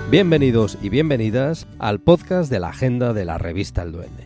Bienvenidos y bienvenidas al podcast de la agenda de la revista El Duende.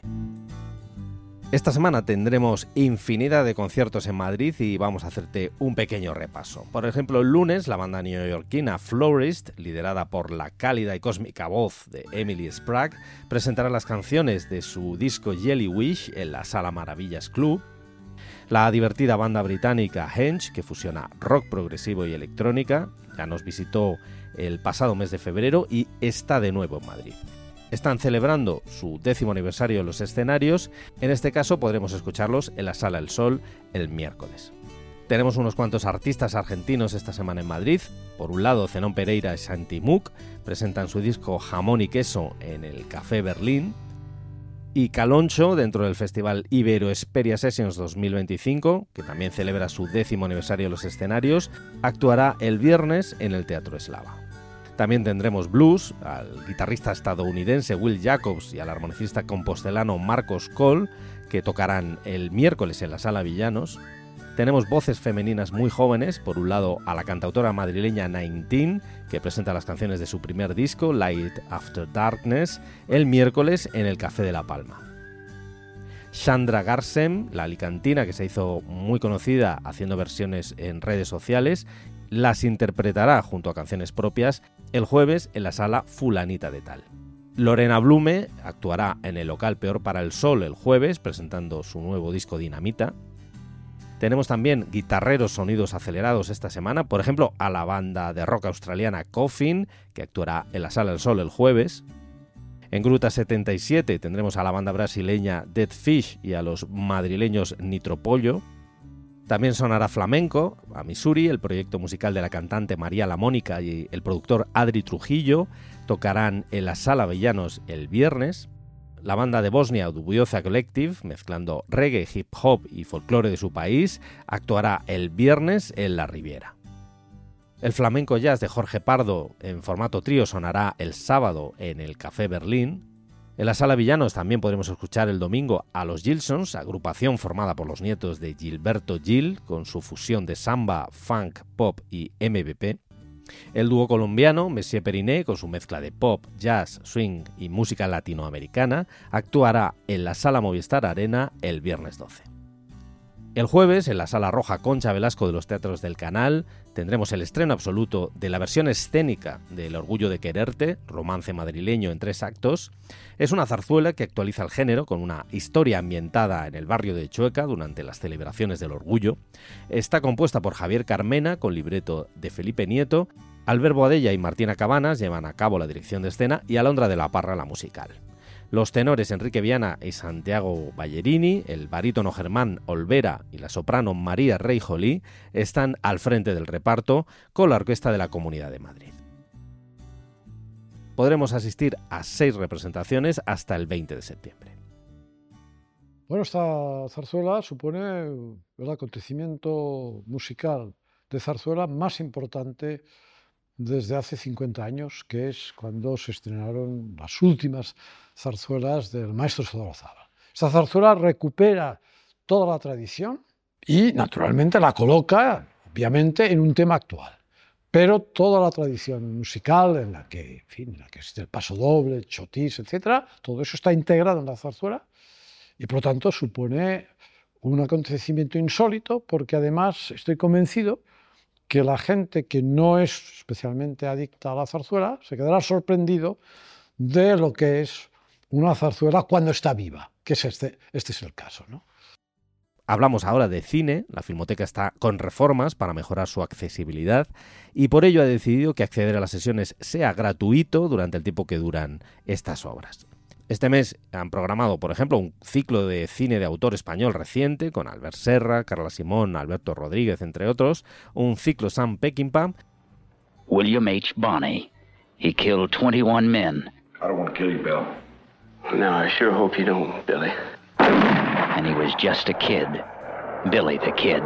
Esta semana tendremos infinidad de conciertos en Madrid y vamos a hacerte un pequeño repaso. Por ejemplo, el lunes la banda neoyorquina Florist, liderada por la cálida y cósmica voz de Emily Sprague, presentará las canciones de su disco Jelly Wish en la Sala Maravillas Club. La divertida banda británica Henge, que fusiona rock progresivo y electrónica, ya nos visitó el pasado mes de febrero y está de nuevo en Madrid. Están celebrando su 10º aniversario en los escenarios. En este caso podremos escucharlos en la Sala El Sol el miércoles. Tenemos unos cuantos artistas argentinos esta semana en Madrid. Por un lado, Zenón Pereira y Santi Muc presentan su disco Jamón y Queso en el Café Berlín. Y Caloncho, dentro del Festival Ibero Esperia Sessions 2025, que también celebra su 10º aniversario en los escenarios, actuará el viernes en el Teatro Eslava. También tendremos blues, al guitarrista estadounidense Will Jacobs y al armonicista compostelano Marcos Coll, que tocarán el miércoles en la Sala Villanos. Tenemos voces femeninas muy jóvenes, por un lado a la cantautora madrileña 19, que presenta las canciones de su primer disco, Light After Darkness, el miércoles en el Café de La Palma. Chandra Garsem, la alicantina que se hizo muy conocida haciendo versiones en redes sociales, las interpretará junto a canciones propias el jueves en la Sala Fulanita de Tal. Lorena Blume actuará en el local Peor para el Sol el jueves presentando su nuevo disco Dinamita. Tenemos también guitarreros sonidos acelerados esta semana, por ejemplo a la banda de rock australiana Coffin, que actuará en la Sala del Sol el jueves. En Gruta 77 tendremos a la banda brasileña Dead Fish y a los madrileños Nitropollo. También sonará flamenco, a Missouri, el proyecto musical de la cantante María La Mónica y el productor Adri Trujillo tocarán en la Sala Villanos el viernes. La banda de Bosnia Dubioza Collective, mezclando reggae, hip hop y folclore de su país, actuará el viernes en La Riviera. El flamenco jazz de Jorge Pardo en formato trío sonará el sábado en el Café Berlín. En la Sala Villanos también podremos escuchar el domingo a los Gilsons, agrupación formada por los nietos de Gilberto Gil, con su fusión de samba, funk, pop y MPP. El dúo colombiano Messier Periné, con su mezcla de pop, jazz, swing y música latinoamericana, actuará en la Sala Movistar Arena el viernes 12. El jueves, en la Sala Roja Concha Velasco de los Teatros del Canal, tendremos el estreno absoluto de la versión escénica de El Orgullo de Quererte, romance madrileño en 3 actos. Es una zarzuela que actualiza el género con una historia ambientada en el barrio de Chueca durante las celebraciones del Orgullo. Está compuesta por Javier Carmena con libreto de Felipe Nieto. Albert Boadella y Martina Cabanas llevan a cabo la dirección de escena y Alondra de la Parra la musical. Los tenores Enrique Viana y Santiago Ballerini, el barítono Germán Olvera y la soprano María Rey Jolí están al frente del reparto con la Orquesta de la Comunidad de Madrid. Podremos asistir a 6 representaciones hasta el 20 de septiembre. Bueno, esta zarzuela supone el acontecimiento musical de zarzuela más importante desde hace 50 años, que es cuando se estrenaron las últimas zarzuelas del maestro Sorozábal. Esta zarzuela recupera toda la tradición y, naturalmente, la coloca, obviamente, en un tema actual. Pero toda la tradición musical en la que existe el paso doble, el chotís, etc., todo eso está integrado en la zarzuela y, por lo tanto, supone un acontecimiento insólito porque, además, estoy convencido que la gente que no es especialmente adicta a la zarzuela se quedará sorprendido de lo que es una zarzuela cuando está viva, que es este es el caso, ¿no? Hablamos ahora de cine. La Filmoteca está con reformas para mejorar su accesibilidad y por ello ha decidido que acceder a las sesiones sea gratuito durante el tiempo que duran estas obras. Este mes han programado, por ejemplo, un ciclo de cine de autor español reciente con Albert Serra, Carla Simón, Alberto Rodríguez, entre otros, un ciclo Sam Peckinpah. William H. Bonney. He killed 21 men. I don't want to kill you, Bill. No, I sure hope you don't, Billy. And he was just a kid. Billy the Kid.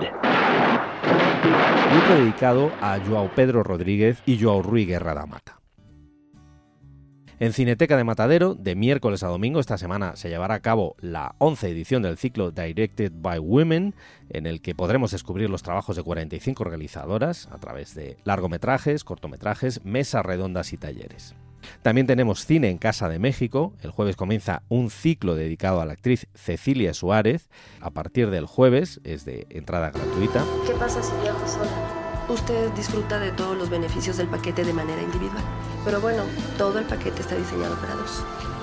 Y otro dedicado a Joao Pedro Rodríguez y Joao Ruy Guerra da Mata. En Cineteca de Matadero, de miércoles a domingo, esta semana se llevará a cabo la 11ª edición del ciclo Directed by Women, en el que podremos descubrir los trabajos de 45 realizadoras a través de largometrajes, cortometrajes, mesas redondas y talleres. También tenemos cine en Casa de México. El jueves comienza un ciclo dedicado a la actriz Cecilia Suárez. A partir del jueves es de entrada gratuita. ¿Qué pasa si viajo sola? Usted disfruta de todos los beneficios del paquete de manera individual. Pero bueno, todo el paquete está diseñado para dos.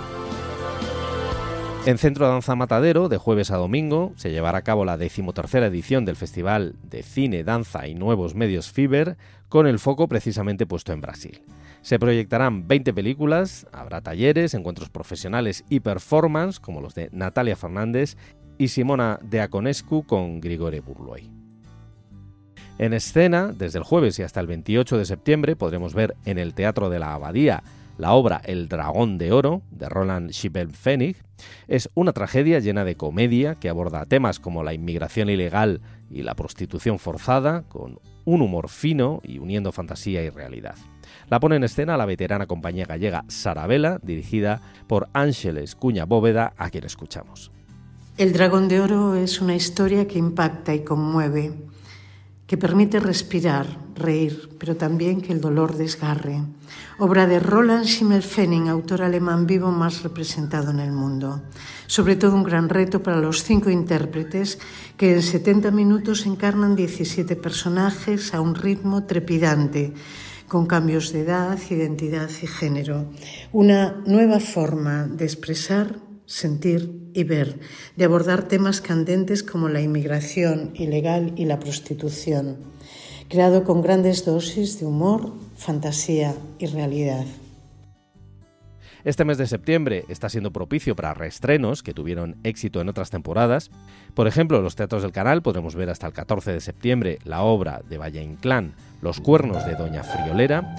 En Centro Danza Matadero, de jueves a domingo, se llevará a cabo la 13ª edición del Festival de Cine, Danza y Nuevos Medios FIBER, con el foco precisamente puesto en Brasil. Se proyectarán 20 películas, habrá talleres, encuentros profesionales y performance, como los de Natalia Fernández y Simona Deaconescu con Grigore Burloy. En escena, desde el jueves y hasta el 28 de septiembre, podremos ver en el Teatro de la Abadía la obra El Dragón de Oro, de Roland Schievelpfennig. Es una tragedia llena de comedia que aborda temas como la inmigración ilegal y la prostitución forzada, con un humor fino y uniendo fantasía y realidad. La pone en escena la veterana compañía gallega Sarabela, dirigida por Ángeles Cuña Bóveda, a quien escuchamos. El Dragón de Oro es una historia que impacta y conmueve, que permite respirar, reír, pero también que el dolor desgarre. Obra de Roland Schievelpfennig, autor alemán vivo más representado en el mundo. Sobre todo un gran reto para los 5 intérpretes que en 70 minutos encarnan 17 personajes a un ritmo trepidante, con cambios de edad, identidad y género. Una nueva forma de expresar, sentir y ver, de abordar temas candentes como la inmigración ilegal y la prostitución, creado con grandes dosis de humor, fantasía y realidad. Este mes de septiembre está siendo propicio para reestrenos que tuvieron éxito en otras temporadas. Por ejemplo, en los teatros del canal podremos ver hasta el 14 de septiembre la obra de Valle Inclán, Los cuernos de Doña Friolera.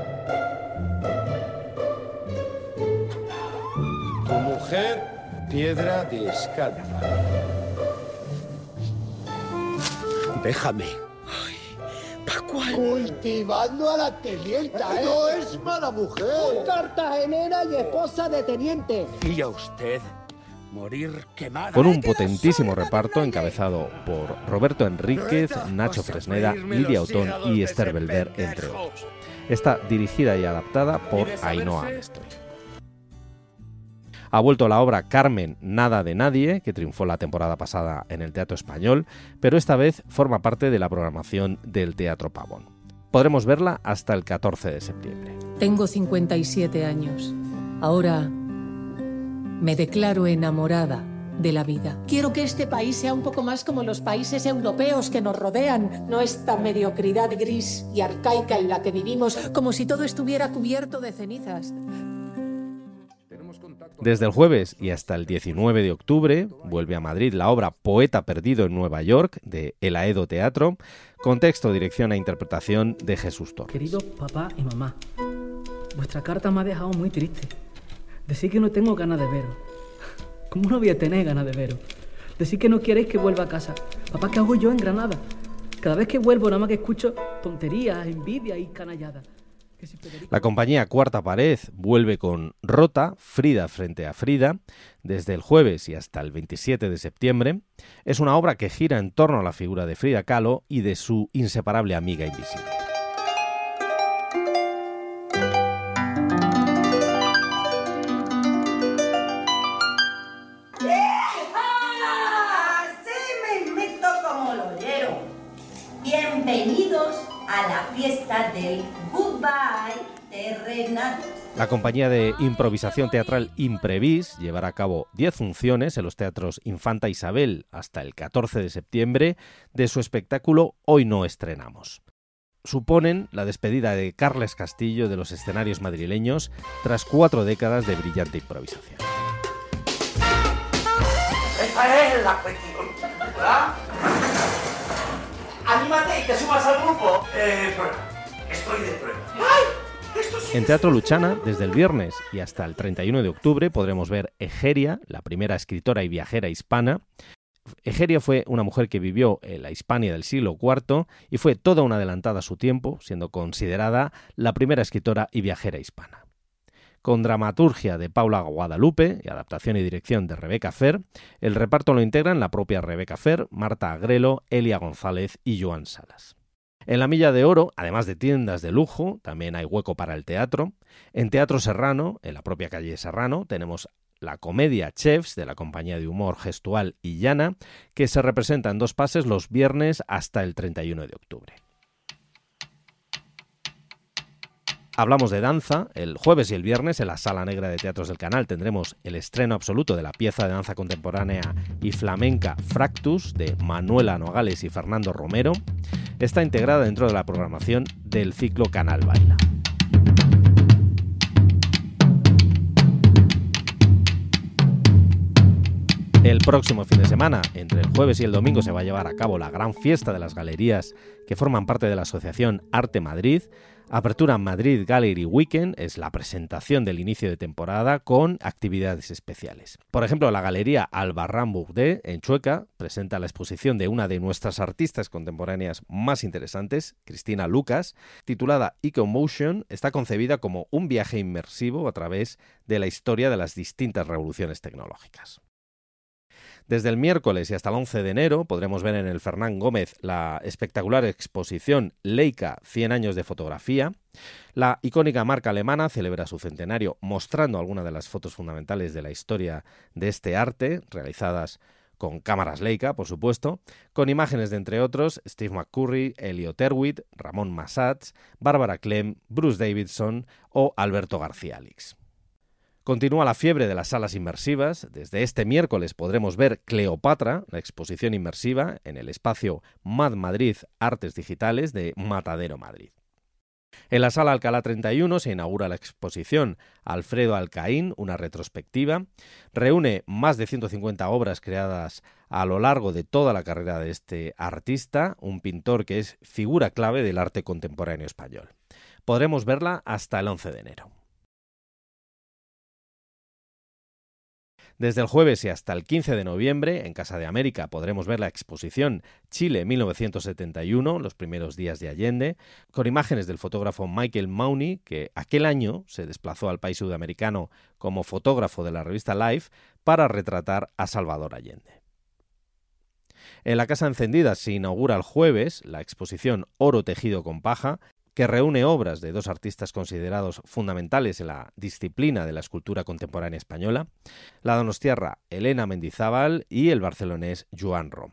Tu mujer, piedra de escarpa. Déjame. Pascual. Cultivando a la tenienta, ¿eh? No es mala mujer. Cartagenera y esposa de teniente. Y a usted morir quemada. Con un potentísimo reparto encabezado por Roberto Enríquez, Nacho Fresneda, Lidia Otón y Esther Belver, entre otros. Está dirigida y adaptada por Ainhoa Amestoy. Ha vuelto la obra Carmen, nada de nadie, que triunfó la temporada pasada en el Teatro Español, pero esta vez forma parte de la programación del Teatro Pavón. Podremos verla hasta el 14 de septiembre. Tengo 57 años. Ahora me declaro enamorada de la vida. Quiero que este país sea un poco más como los países europeos que nos rodean, no esta mediocridad gris y arcaica en la que vivimos, como si todo estuviera cubierto de cenizas. Desde el jueves y hasta el 19 de octubre vuelve a Madrid la obra Poeta perdido en Nueva York, de El Aedo Teatro, con texto, dirección e interpretación de Jesús Torres. Queridos papá y mamá, vuestra carta me ha dejado muy triste. Decís que no tengo ganas de veros. ¿Cómo no voy a tener ganas de veros? Decís que no queréis que vuelva a casa. Papá, ¿qué hago yo en Granada? Cada vez que vuelvo nada más que escucho tonterías, envidia y canalladas. La compañía Cuarta Pared vuelve con Rota, Frida frente a Frida, desde el jueves y hasta el 27 de septiembre. Es una obra que gira en torno a la figura de Frida Kahlo y de su inseparable amiga invisible. Así mismito como lo oyeron. Bienvenidos a la fiesta del Goodbye terrenal. La compañía de improvisación teatral Imprevis llevará a cabo 10 funciones en los teatros Infanta Isabel hasta el 14 de septiembre de su espectáculo Hoy no estrenamos. Suponen la despedida de Carles Castillo de los escenarios madrileños tras 4 décadas de brillante improvisación. Esa es la cuestión, ¿verdad? ¡Anímate y te sumas al grupo! Prueba. Estoy de prueba. ¡Ay! Esto sí. En Teatro Luchana, desde el viernes y hasta el 31 de octubre, podremos ver Egeria, la primera escritora y viajera hispana. Egeria fue una mujer que vivió en la Hispania del siglo IV y fue toda una adelantada a su tiempo, siendo considerada la primera escritora y viajera hispana. Con dramaturgia de Paula Guadalupe y adaptación y dirección de Rebeca Fer, el reparto lo integran la propia Rebeca Fer, Marta Agrelo, Elia González y Joan Salas. En la Milla de Oro, además de tiendas de lujo, también hay hueco para el teatro. En Teatro Serrano, en la propia calle Serrano, tenemos la comedia Chefs de la compañía de humor gestual Illana, que se representa en 2 pases los viernes hasta el 31 de octubre. Hablamos de danza. El jueves y el viernes en la Sala Negra de Teatros del Canal tendremos el estreno absoluto de la pieza de danza contemporánea y flamenca Fractus de Manuela Nogales y Fernando Romero. Está integrada dentro de la programación del ciclo Canal Baila. El próximo fin de semana, entre el jueves y el domingo, se va a llevar a cabo la gran fiesta de las galerías que forman parte de la asociación Arte Madrid. Apertura Madrid Gallery Weekend es la presentación del inicio de temporada con actividades especiales. Por ejemplo, la galería Albarrán Bourdais en Chueca presenta la exposición de una de nuestras artistas contemporáneas más interesantes, Cristina Lucas, titulada Ecomotion. Está concebida como un viaje inmersivo a través de la historia de las distintas revoluciones tecnológicas. Desde el miércoles y hasta el 11 de enero podremos ver en el Fernán Gómez la espectacular exposición Leica 100 años de fotografía. La icónica marca alemana celebra su centenario mostrando algunas de las fotos fundamentales de la historia de este arte, realizadas con cámaras Leica, por supuesto, con imágenes de, entre otros, Steve McCurry, Elliot Erwitt, Ramón Massats, Bárbara Clem, Bruce Davidson o Alberto García Alix. Continúa la fiebre de las salas inmersivas. Desde este miércoles podremos ver Cleopatra, la exposición inmersiva, en el espacio Mad Madrid Artes Digitales de Matadero Madrid. En la sala Alcalá 31 se inaugura la exposición Alfredo Alcaín, una retrospectiva. Reúne más de 150 obras creadas a lo largo de toda la carrera de este artista, un pintor que es figura clave del arte contemporáneo español. Podremos verla hasta el 11 de enero. Desde el jueves y hasta el 15 de noviembre, en Casa de América, podremos ver la exposición Chile 1971, los primeros días de Allende, con imágenes del fotógrafo Michael Mauney, que aquel año se desplazó al país sudamericano como fotógrafo de la revista Life para retratar a Salvador Allende. En la Casa Encendida se inaugura el jueves la exposición Oro tejido con paja, que reúne obras de 2 artistas considerados fundamentales en la disciplina de la escultura contemporánea española, la donostiarra Elena Mendizábal y el barcelonés Joan Rom.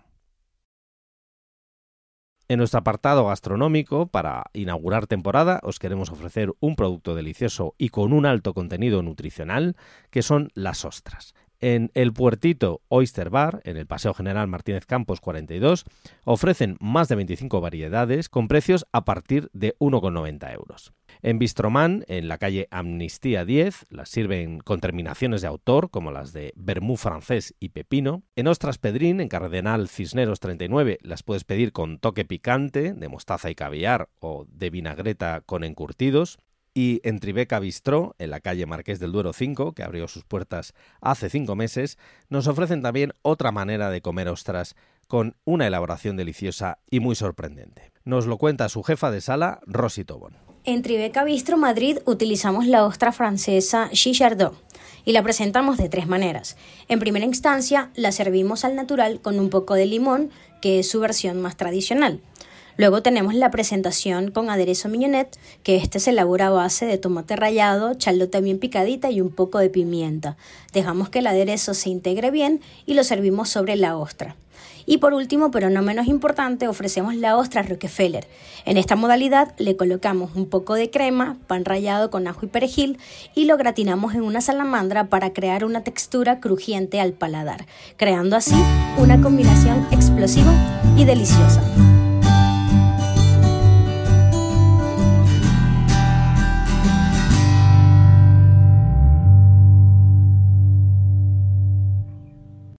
En nuestro apartado gastronómico, para inaugurar temporada, os queremos ofrecer un producto delicioso y con un alto contenido nutricional, que son las ostras. En el Puertito Oyster Bar, en el Paseo General Martínez Campos 42, ofrecen más de 25 variedades con precios a partir de 1,90 euros. En Bistromán, en la calle Amnistía 10, las sirven con terminaciones de autor, como las de vermú francés y pepino. En Ostras Pedrín, en Cardenal Cisneros 39, las puedes pedir con toque picante, de mostaza y caviar o de vinagreta con encurtidos. Y en Tribeca Bistró, en la calle Marqués del Duero 5, que abrió sus puertas hace 5 meses, nos ofrecen también otra manera de comer ostras con una elaboración deliciosa y muy sorprendente. Nos lo cuenta su jefa de sala, Rosy Tobón. En Tribeca Bistro Madrid utilizamos la ostra francesa Chichardeau y la presentamos de 3 maneras. En primera instancia, la servimos al natural con un poco de limón, que es su versión más tradicional. Luego tenemos la presentación con aderezo mignonette, que se elabora a base de tomate rallado, chalota bien picadita y un poco de pimienta. Dejamos que el aderezo se integre bien y lo servimos sobre la ostra. Y por último, pero no menos importante, ofrecemos la ostra Rockefeller. En esta modalidad le colocamos un poco de crema, pan rallado con ajo y perejil y lo gratinamos en una salamandra para crear una textura crujiente al paladar, creando así una combinación explosiva y deliciosa.